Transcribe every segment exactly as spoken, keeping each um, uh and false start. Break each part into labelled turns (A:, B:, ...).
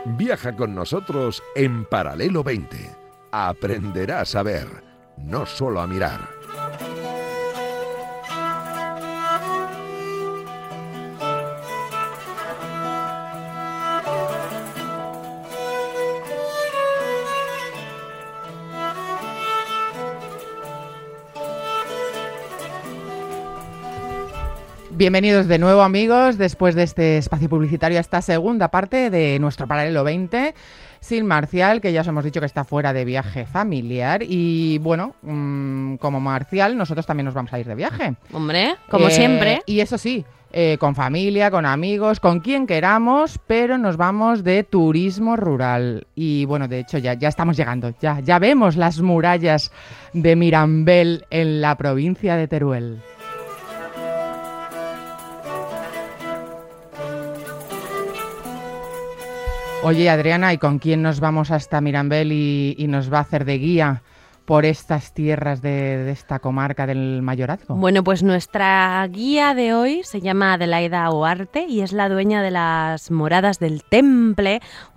A: Viaja con nosotros en Paralelo veinte. Aprenderás a ver, no solo a mirar.
B: Bienvenidos de nuevo, amigos, después de este espacio publicitario a esta segunda parte de nuestro Paralelo veinte, sin Marcial, que ya os hemos dicho que está fuera de viaje familiar. Y bueno, mmm, como Marcial, nosotros también nos vamos a ir de viaje.
C: Hombre, como
B: eh,
C: siempre.
B: Y eso sí, eh, con familia, con amigos, con quien queramos, pero nos vamos de turismo rural. Y bueno, de hecho ya, ya estamos llegando, ya, ya vemos las murallas de Mirambel en la provincia de Teruel. Oye, Adriana, ¿y con quién nos vamos hasta Mirambel y, y nos va a hacer de guía por estas tierras de, de esta comarca del Mayorazgo?
C: Bueno, pues nuestra guía de hoy se llama Adelaida Huarte y es la dueña de las Moradas del Temple,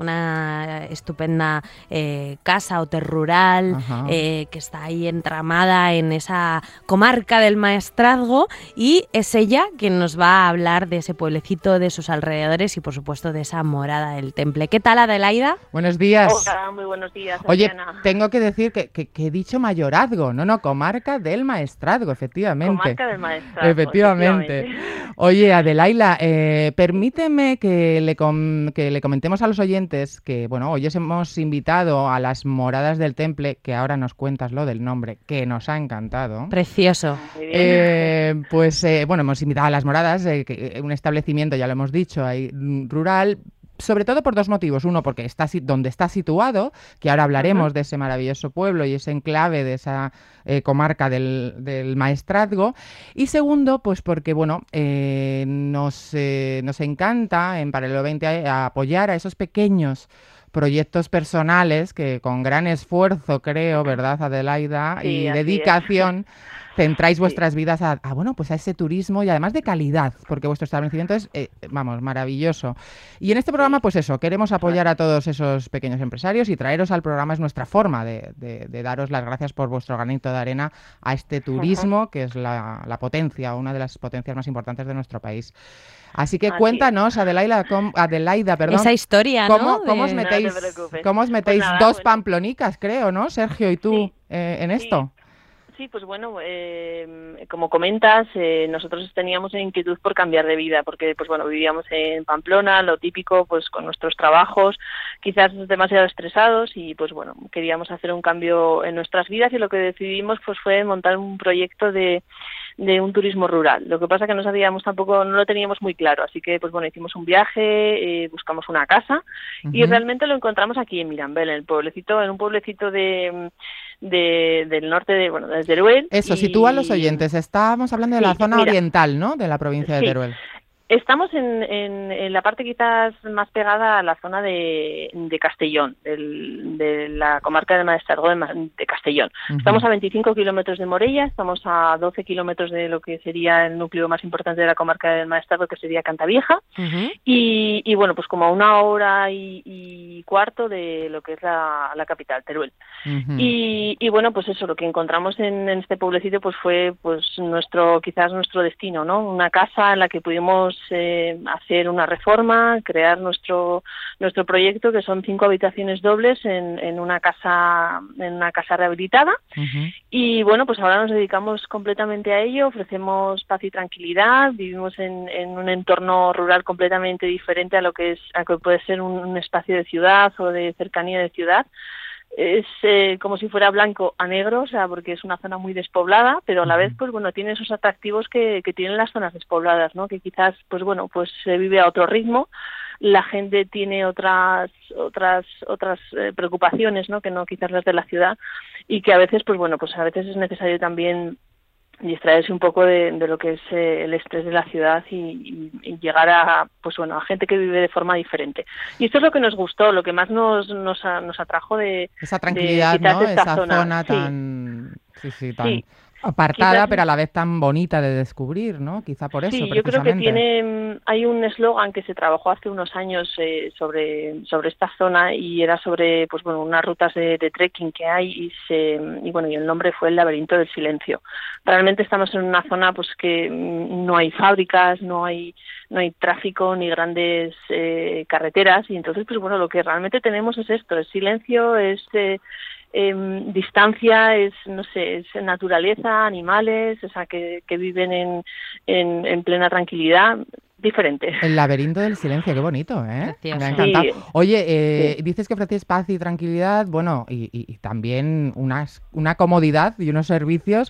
C: una estupenda eh, casa hotel rural eh, que está ahí entramada en esa comarca del Maestrazgo, y es ella quien nos va a hablar de ese pueblecito, de sus alrededores y por supuesto de esa Morada del Temple. ¿Qué tal, Adelaida?
B: Buenos días.
D: Hola, muy buenos días,
B: Oye,
D: Adriana.
B: tengo que decir que, que, que he dicho Mayorazgo, no, no, comarca del Maestrazgo, efectivamente.
D: Comarca del Maestrazgo,
B: efectivamente.
D: efectivamente.
B: Oye, Adelaida, eh, permíteme que le, com- que le comentemos a los oyentes que, bueno, hoy os hemos invitado a las Moradas del Temple, que ahora nos cuentas lo del nombre, que nos ha encantado.
C: Precioso.
D: Muy bien.
B: Eh, pues, eh, bueno, hemos invitado a las Moradas, eh, que, un establecimiento, ya lo hemos dicho, ahí, rural, sobre todo por dos motivos. Uno, porque está donde está situado, que ahora hablaremos uh-huh. de ese maravilloso pueblo y ese enclave de esa eh, comarca del, del Maestrazgo. Y segundo, pues porque bueno, eh, nos, eh, nos encanta en Paralelo veinte a, a apoyar a esos pequeños proyectos personales que con gran esfuerzo, creo, ¿verdad, Adelaida?
D: Sí,
B: y
D: así
B: dedicación
D: es.
B: centráis vuestras
D: sí.
B: vidas a, a, bueno, pues a ese turismo y además de calidad, porque vuestro establecimiento es, eh, vamos, maravilloso. Y en este programa, pues eso, queremos apoyar a todos esos pequeños empresarios y traeros al programa, es nuestra forma de, de, de daros las gracias por vuestro granito de arena a este turismo, uh-huh. que es la, la potencia, una de las potencias más importantes de nuestro país. Así que Así cuéntanos, Adelaida, com, Adelaida, perdón.
C: Esa historia,
B: ¿Cómo,
C: ¿no?
B: ¿cómo,
C: de...
B: os metéis,
D: no
B: ¿Cómo os metéis
D: pues nada,
B: dos
D: bueno.
B: pamplonicas, creo, ¿no? Sergio y tú,
D: sí.
B: eh, en esto.
D: Sí. Sí, pues bueno, eh, como comentas, eh, nosotros teníamos inquietud por cambiar de vida, porque pues bueno, vivíamos en Pamplona, lo típico, pues con nuestros trabajos, quizás demasiado estresados, y pues bueno, queríamos hacer un cambio en nuestras vidas, y lo que decidimos pues fue montar un proyecto de de un turismo rural. Lo que pasa que no sabíamos tampoco, no lo teníamos muy claro, así que pues bueno, hicimos un viaje, eh, buscamos una casa uh-huh. y realmente lo encontramos aquí en Mirambel, en el pueblecito, en un pueblecito de, de del norte de, bueno, de Teruel.
B: Eso,
D: y...
B: sitúa a los oyentes, estábamos hablando de
D: sí,
B: la zona
D: mira,
B: oriental, ¿no?, de la provincia de
D: sí.
B: Teruel.
D: Estamos en, en, en la parte quizás más pegada a la zona de, de Castellón, del, de la comarca del Maestrazgo de, de Castellón. Uh-huh. Estamos a veinticinco kilómetros de Morella, estamos a doce kilómetros de lo que sería el núcleo más importante de la comarca del Maestrazgo, que sería Cantavieja, uh-huh. y, y bueno, pues como a una hora y, y cuarto de lo que es la, la capital, Teruel. Uh-huh. Y, y bueno, pues eso, lo que encontramos en, en este pueblecito pues fue pues nuestro, quizás nuestro destino, ¿no? Una casa en la que pudimos Eh, hacer una reforma, crear nuestro nuestro proyecto, que son cinco habitaciones dobles en, en una casa en una casa rehabilitada. Uh-huh. Y bueno, pues ahora nos dedicamos completamente a ello, ofrecemos paz y tranquilidad, vivimos en, en un entorno rural completamente diferente a lo que es a lo que puede ser un, un espacio de ciudad o de cercanía de ciudad. Es eh, como si fuera blanco a negro, o sea, porque es una zona muy despoblada, pero a la vez, pues bueno, tiene esos atractivos que, que tienen las zonas despobladas, ¿no? Que quizás, pues bueno, pues se vive a otro ritmo, la gente tiene otras otras otras eh, preocupaciones, ¿no? Que no quizás las de la ciudad, y que a veces, pues bueno, pues a veces es necesario también distraerse un poco de, de lo que es eh, el estrés de la ciudad y, y, y llegar a, pues bueno, a gente que vive de forma diferente. Y esto es lo que nos gustó, lo que más nos nos, nos atrajo de
B: esa tranquilidad,
D: de,
B: ¿no?
D: esta
B: Esa
D: zona,
B: zona
D: sí.
B: tan, sí, sí, tan,
D: sí.
B: Apartada,
D: Quizás,
B: pero a la vez tan bonita de descubrir, ¿no? Quizá por eso,
D: sí, yo creo que
B: precisamente.
D: tiene, hay un eslogan que se trabajó hace unos años eh, sobre, sobre esta zona y era sobre, pues bueno, unas rutas de, de trekking que hay y se, y bueno, y el nombre fue el laberinto del silencio. Realmente estamos en una zona, pues que no hay fábricas, no hay, no hay tráfico ni grandes eh, carreteras y entonces, pues bueno, lo que realmente tenemos es esto, es silencio, es eh, Eh, distancia, es, no sé, es naturaleza, animales, o sea, que, que viven en, en, en plena tranquilidad, diferente.
B: El laberinto del silencio, qué bonito, ¿eh?
C: Precioso.
B: Me ha encantado.
D: Sí,
B: Oye, eh,
D: sí.
B: dices que ofrecéis paz y tranquilidad, bueno, y, y- y también unas, una comodidad y unos servicios.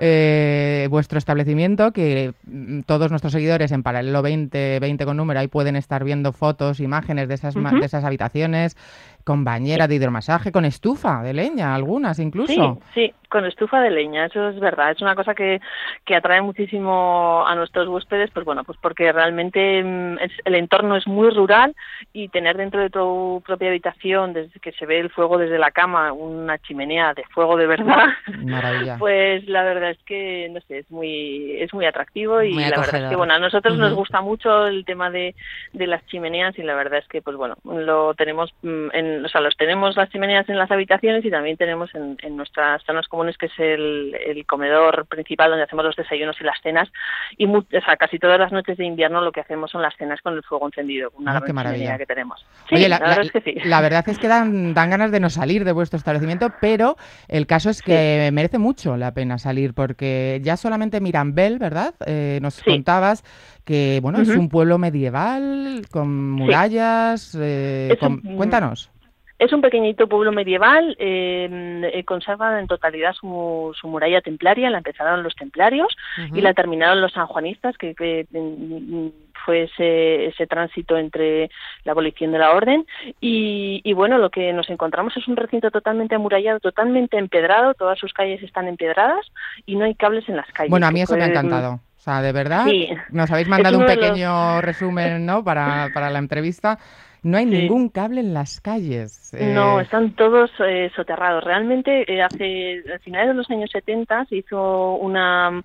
B: Eh, vuestro establecimiento, que mm, todos nuestros seguidores en Paralelo veinte, veinte con número, ahí pueden estar viendo fotos, imágenes de esas, ma-
D: Ujú.
B: de esas habitaciones, con
D: Sí.
B: bañera de hidromasaje, con estufa de leña, algunas
D: Sí,
B: incluso.
D: sí, con estufa de leña, eso es verdad. Es una cosa que, que atrae muchísimo a nuestros huéspedes, pues bueno, pues porque realmente mm, es- el entorno es muy rural y tener dentro de tu propia habitación, desde que se ve el fuego desde la cama, una chimenea de fuego de verdad,
B: Maravilla.
D: pues la verdad es que, no sé, es muy, es muy atractivo
C: Muy
D: y la verdad es que,
C: acogedor.
D: bueno, a nosotros nos
C: Ujú.
D: gusta mucho el tema de, de las chimeneas y la verdad es que, pues bueno, lo tenemos, mm, en, o sea, los tenemos las chimeneas en las habitaciones y también tenemos en, en nuestras zonas comunes, que es el, el comedor principal donde hacemos los desayunos y las cenas y mu- o sea, casi todas las noches de invierno lo que hacemos son las cenas con el fuego encendido, una
B: Ah, qué
D: gran chimenea
B: maravilla.
D: que tenemos. Sí,
B: Oye, la,
D: la
B: la-
D: verdad es que sí.
B: la verdad es que dan, dan ganas de no salir de vuestro establecimiento, pero el caso es
D: Sí,
B: que merece mucho la pena salir, porque ya solamente Mirambel, ¿verdad? Eh, nos
D: sí.
B: contabas que, bueno, es
D: Ujú.
B: un pueblo medieval, con
D: Sí.
B: murallas, eh,
D: Es
B: con-
D: un,
B: cuéntanos.
D: Es un pequeñito pueblo medieval, eh, eh, conserva en totalidad su, su muralla templaria, la empezaron los templarios y
C: Ujú.
D: la terminaron los sanjuanistas, que, que mm, fue ese, ese tránsito entre la abolición de la orden. Y, y bueno, lo que nos encontramos es un recinto totalmente amurallado, totalmente empedrado, todas sus calles están empedradas y no hay cables en las calles.
B: Bueno, a
D: Que
B: mí eso me ha
D: fue, mm,
B: encantado. O sea, de verdad,
D: sí,
B: nos habéis
D: es
B: mandado un
D: uno de los...
B: pequeño resumen, ¿no? Para, para la entrevista. No hay
D: Sí.
B: ningún cable en las calles.
D: No,
B: Eh,
D: están todos eh, soterrados. Realmente, eh, hace a finales de los años setenta se hizo una,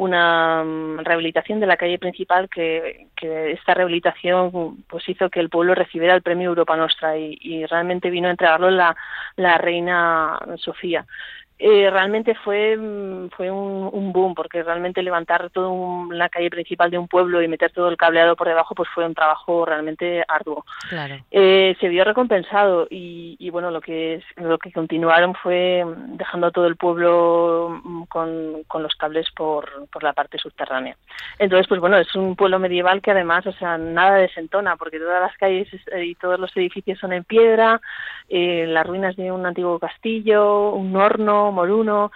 D: una mm, rehabilitación de la calle principal que, que esta rehabilitación pues hizo que el pueblo recibiera el premio Europa Nostra y, y realmente vino a entregarlo la, la reina Sofía. Eh, realmente fue mm, fue un, un boom, porque realmente levantar toda un, la calle principal de un pueblo y meter todo el cableado por debajo pues fue un trabajo realmente arduo.
C: Claro.
D: Eh, se vio recompensado y, y bueno, lo que es, lo que continuaron fue dejando a todo el pueblo mm, con, con los cables por, por la parte subterránea. Entonces, pues bueno, es un pueblo medieval que además, o sea, nada desentona, porque todas las calles eh, y todos los edificios son en piedra, eh, las ruinas de un antiguo castillo, un horno, moruno,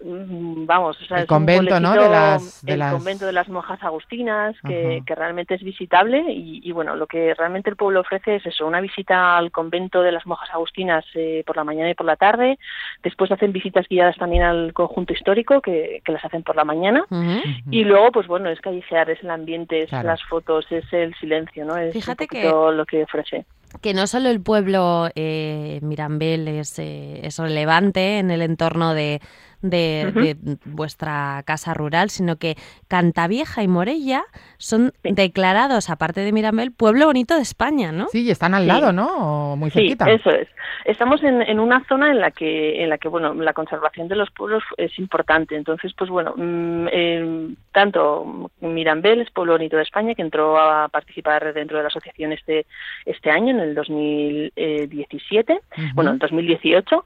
D: mm, vamos, o sea,
B: el
D: es un
B: convento, ¿no? De
D: pueblecito,
B: las, de
D: el convento de
B: las...
D: las monjas agustinas, que,
B: Ajá.
D: que realmente es visitable y, y bueno, lo que realmente el pueblo ofrece es eso, una visita al convento de las monjas agustinas eh, por la mañana y por la tarde, después hacen visitas guiadas también al conjunto histórico, que, que las hacen por la mañana,
C: Ujú.
B: Ujú.
D: y luego, pues bueno, es callejear, es el ambiente, es
B: Claro.
D: las fotos, es el silencio, ¿no? Es
C: Fíjate
D: un poquito lo que ofrece.
C: que no solo el pueblo eh, Mirambel es, eh, es relevante en el entorno de, de,
D: Ujú.
C: de vuestra casa rural, sino que Cantavieja y Morella son
D: Sí.
C: declarados, aparte de Mirambel, pueblo bonito de España, ¿no?
B: Sí, y están al
D: Sí.
B: lado, ¿no? O muy
D: Sí,
B: cerquita.
D: eso es. Estamos en, en una zona en la que, en la que, bueno, la conservación de los pueblos es importante. Entonces, pues bueno, mmm, eh, tanto Mirambel es pueblo bonito de España, que entró a participar dentro de la asociación este este año, en el dos mil diecisiete,
B: Ujú.
D: bueno, en dos mil dieciocho,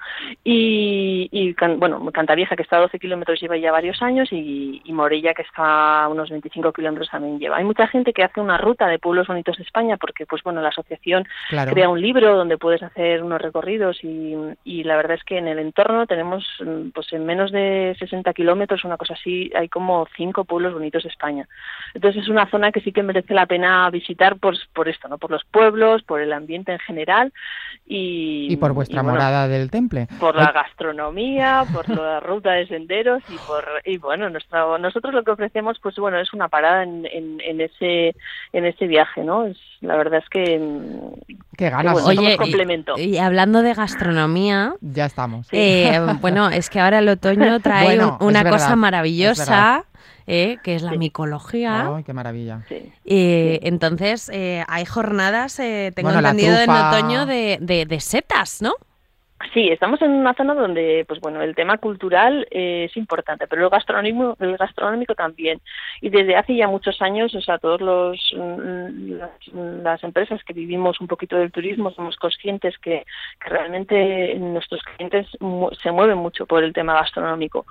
D: y, y can- bueno, Cantavieja, que está a doce kilómetros, lleva ya varios años, y, y Morella, que está a unos veinticinco kilómetros, también lleva. Hay mucha gente que hace una ruta de pueblos bonitos de España, porque, pues bueno, la asociación
B: Claro.
D: crea un libro donde puedes hacer unos recorridos y, y la verdad es que en el entorno tenemos, mm, pues en menos de sesenta kilómetros, una cosa así, hay como cinco pueblos pueblos bonitos de España. Entonces es una zona que sí que merece la pena visitar por, por esto, ¿no? Por los pueblos, por el ambiente en general y...
B: Y por vuestra
D: y, bueno,
B: morada del Temple.
D: Por la gastronomía, por la ruta de senderos y por y bueno, nuestra, nosotros lo que ofrecemos, pues bueno, es una parada en, en, en ese en ese viaje, ¿no? Es, la verdad es que...
B: Qué ganas.
D: Que, bueno,
C: Oye,
D: complemento.
C: Y, y hablando de gastronomía...
B: Ya estamos.
C: Eh, bueno, es que ahora el otoño trae
B: bueno,
C: un, una
B: verdad,
C: cosa maravillosa, eh, que es la
D: sí.
C: micología.
B: ¡Ay, qué maravilla!
D: Sí.
C: Eh,
D: sí.
C: Entonces, eh, hay jornadas, eh, tengo
B: Bueno, la
C: entendido,
B: trufa...
C: en otoño de, de, de setas, ¿no?
D: Sí, estamos en una zona donde, pues bueno, el tema cultural eh, es importante, pero el gastronómico, el gastronómico también. Y desde hace ya muchos años, o sea, todos los las, las empresas que vivimos un poquito del turismo somos conscientes que, que realmente nuestros clientes mu- se mueven mucho por el tema gastronómico.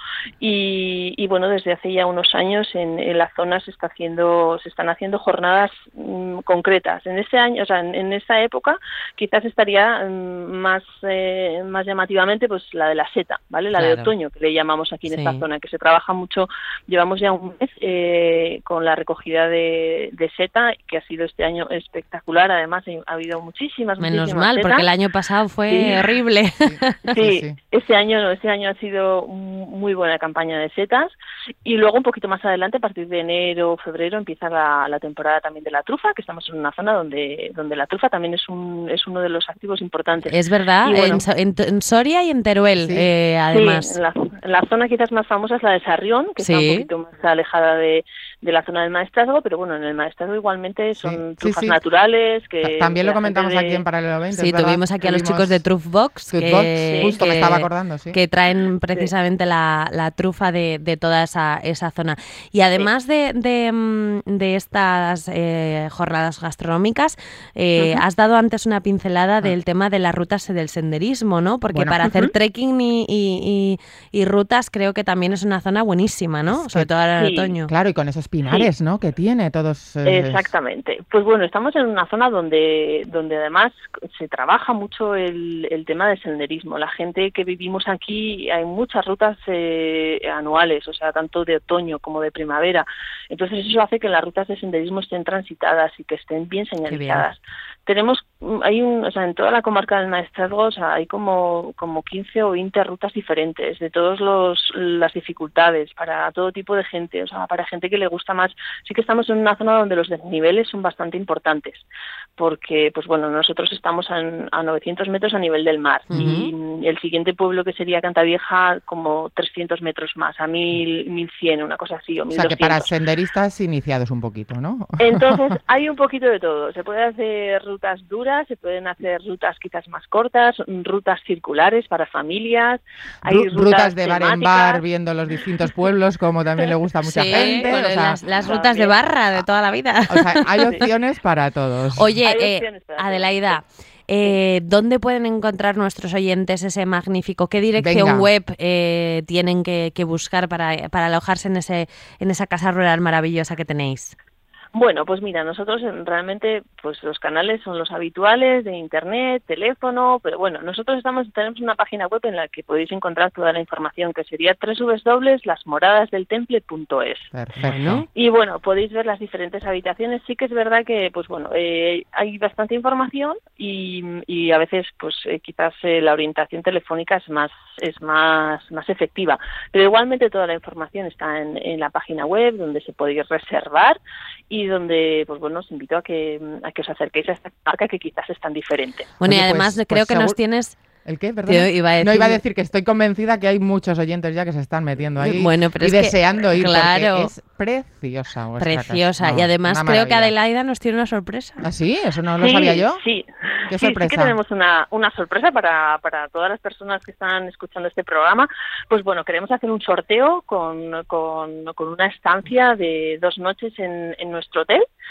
D: Y, y bueno, desde hace ya unos años en, en la zona se está haciendo, se están haciendo jornadas mm, concretas. En ese año, o sea, en, en esa época, quizás estaría mm, más eh, más llamativamente pues la de la seta, ¿vale? La
C: Claro.
D: de otoño, que le llamamos aquí en
C: Sí.
D: esta zona, que se trabaja mucho. Llevamos ya un mes eh, con la recogida de, de seta, que ha sido este año espectacular. Además, ha habido muchísimas,
C: Menos
D: muchísimas
C: mal,
D: setas.
C: porque el año pasado fue
D: Sí.
C: horrible.
B: Sí,
D: Sí,
B: sí.
D: este año, este año ha sido un- muy buena campaña de setas y luego un poquito más adelante, a partir de enero, febrero, empieza la, la temporada también de la trufa, que estamos en una zona donde donde la trufa también es un es uno de los activos importantes.
C: Es verdad,
D: Y bueno,
C: en, So- en, en Soria y en Teruel,
B: Sí.
C: eh, además.
D: Sí, en la, en la zona quizás más famosa es la de Sarrión, que
C: Sí.
D: está un poquito más alejada de, de la zona del Maestrazgo, pero bueno, en el Maestrazgo igualmente son
B: Sí, sí,
D: trufas
B: sí.
D: naturales. Que
B: Ta- También
D: que
B: lo
D: la
B: comentamos
D: gente de-
B: aquí en Paralelo veinte,
C: Sí,
B: es verdad.
C: tuvimos aquí a los
B: Tuvimos
C: chicos de Truffbox,
B: Truffbox,
C: que,
B: justo me
C: que-
B: estaba acordando, sí.
C: que traen precisamente la, la trufa de, de toda esa, esa zona. Y además de, de, mm, de estas eh, jornadas gastronómicas, eh,
D: Ujú.
C: has dado antes una pincelada del tema de las rutas del senderismo, ¿no? Porque
B: Bueno.
C: para hacer
D: Ujú.
C: trekking y, y- y- y rutas creo que también es una zona buenísima, ¿no?
B: Es
C: Sobre
B: que-
C: todo ahora en
D: sí,
C: otoño.
B: Claro, y con esos pinares, ¿no? Que tiene todos... eh,
D: Exactamente. Pues bueno, estamos en una zona donde, donde además se trabaja mucho el, el tema del senderismo. La gente que vivimos aquí, hay muchas rutas eh, anuales, o sea, tanto de otoño como de primavera. Entonces eso hace que las rutas de senderismo estén transitadas y que estén bien señalizadas. Tenemos, hay un, o sea, en toda la comarca del Maestrazgo, o sea, hay como, como quince o veinte rutas diferentes, de todas las dificultades, para todo tipo de gente, o sea, para gente que le gusta más. Sí que estamos en una zona donde los desniveles son bastante importantes, porque, pues bueno, nosotros estamos en, a novecientos metros a nivel del mar,
C: Ujú.
D: y el siguiente pueblo, que sería Cantavieja, como trescientos metros más, a mil, mil cien, una cosa así, o
B: O
D: mil
B: sea, que para
D: doscientos.
B: senderistas iniciados un poquito, ¿no?
D: Entonces, hay un poquito de todo. Se puede hacer rutas duras, se pueden hacer rutas quizás más cortas, rutas circulares para familias, hay
B: Ru-
D: rutas,
B: rutas de bar en bar,
D: temáticas.
B: viendo los distintos pueblos, como también le gusta a mucha
C: Sí,
B: gente.
C: con
B: O sea,
C: las, las rutas de
D: también.
C: barra de toda la vida.
B: o sea, hay opciones para todos.
C: Oye,
D: Hay
C: eh,
D: opciones para todos,
C: Adelaida, eh, ¿dónde pueden encontrar nuestros oyentes ese magnífico? ¿Qué dirección
B: Venga.
C: web eh, tienen que, que buscar para, para alojarse en ese en esa casa rural maravillosa que tenéis?
D: Bueno, pues mira, nosotros eh, realmente, pues los canales son los habituales de internet, teléfono, pero bueno, nosotros estamos tenemos una página web en la que podéis encontrar toda la información, que sería doble u doble u doble u punto las moradas del temple punto es.
B: Perfecto.
C: Bueno.
D: Y bueno, podéis ver las diferentes habitaciones. Sí que es verdad que, pues bueno, eh, hay bastante información y, y a veces, pues eh, quizás eh, la orientación telefónica es más es más más efectiva. Pero igualmente toda la información está en, en la página web, donde se podéis reservar y donde, pues bueno, os invito a que a que os acerquéis a esta marca, que quizás es tan diferente.
C: Bueno, y
B: Oye, pues-
C: además
B: pues
C: creo que nos
B: seguro-
C: tienes...
B: ¿El qué? Perdón.
C: Yo iba a
B: No iba a
C: decir-
B: decir que estoy convencida que hay muchos oyentes ya que se están metiendo ahí
C: Bueno, pero
B: y
C: es que,
B: deseando ir,
C: claro,
B: porque es preciosa vuestra
C: preciosa.
B: casa.
C: Y
B: No,
C: además
B: una
C: creo que
B: maravilla.
C: Adelaida nos tiene una sorpresa.
B: ¿Ah, sí? ¿Eso no lo
D: Sí,
B: sabía yo?
D: Sí,
B: ¿Qué
D: sí,
B: sorpresa?
D: sí que tenemos una, una sorpresa para, para todas las personas que están escuchando este programa. Pues bueno, queremos hacer un sorteo con, con, con una estancia de dos noches en, en nuestro hotel.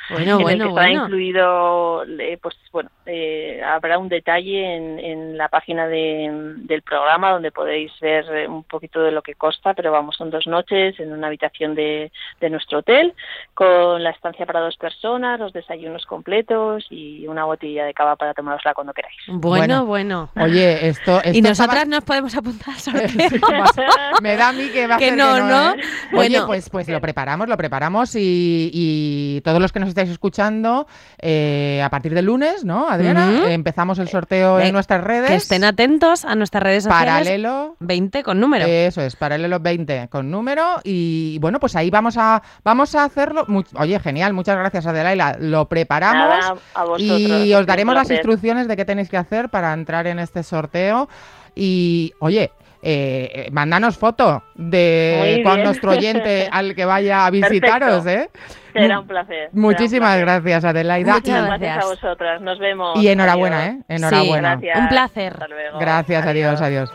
C: Bueno,
D: en
C: bueno,
D: el que estará
C: bueno.
D: incluido, eh, pues bueno, eh, habrá un detalle en, en la página de, del programa donde podéis ver eh, un poquito de lo que consta, pero vamos, son dos noches en una habitación de, de nuestro hotel, con la estancia para dos personas, los desayunos completos y una botella de cava para tomárosla cuando queráis.
C: Bueno, bueno.
B: Oye, esto, esto
C: Y nosotras
B: estaba-
C: nos podemos apuntar al
B: Sí,
C: sorteo.
B: más- me da a mí que va a
C: Que
B: ser
C: no,
B: que no,
C: ¿no?
B: ¿eh? Oye,
C: Bueno.
B: pues, pues lo preparamos, lo preparamos y, y todos los que nos estáis escuchando, eh, a partir del lunes, ¿no, Adriana?
C: Ujú.
B: Eh, empezamos el sorteo
C: Ve-
B: en nuestras redes.
C: Que estén atentos a nuestras redes sociales.
B: Paralelo.
C: veinte con número.
B: Eso es, Paralelo veinte con número y bueno, pues ahí vamos a vamos a hacerlo. Mu- Oye, genial, muchas gracias Adelaida. Lo preparamos
D: Nada, a vosotros.
B: y
D: es
B: os
D: un
B: daremos las
D: placer.
B: instrucciones de qué tenéis que hacer para entrar en este sorteo. Y oye, eh, mándanos foto de
D: Muy
B: con
D: bien.
B: nuestro oyente al que vaya a visitaros, ¿eh?
D: Será un placer. será un
B: Muchísimas
D: placer.
B: gracias Adelaida.
C: Muchas
B: Y-
C: gracias.
D: Gracias a vosotras. Nos vemos.
B: Y enhorabuena,
D: Adiós.
B: ¿eh? Enhorabuena.
C: Sí,
D: Gracias.
C: Un placer.
D: Hasta luego.
B: Gracias, adiós, adiós.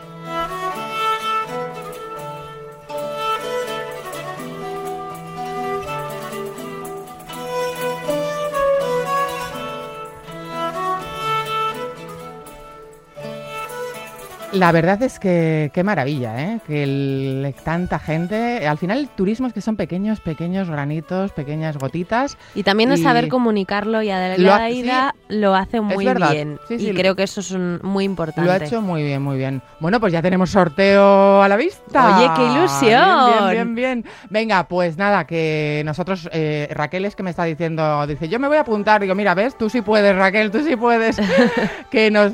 B: La verdad es que qué maravilla, ¿eh? Que el- tanta gente. Al final el turismo es que son pequeños, pequeños granitos, pequeñas gotitas.
C: Y también es
B: Y-
C: saber comunicarlo y
B: Lo ha-
C: Adelaida lo hace muy
B: verdad.
C: bien.
B: Sí, sí,
C: y
B: lo-
C: creo que eso es un- muy importante.
B: Lo ha hecho muy bien, muy bien. Bueno, pues ya tenemos sorteo a la vista.
C: Oye, qué ilusión.
B: Bien, bien, bien, bien. Venga, pues nada, que nosotros, eh, Raquel es que me está diciendo, dice, yo me voy a apuntar. Digo, mira, ves, tú sí puedes, Raquel, tú sí puedes. Que nos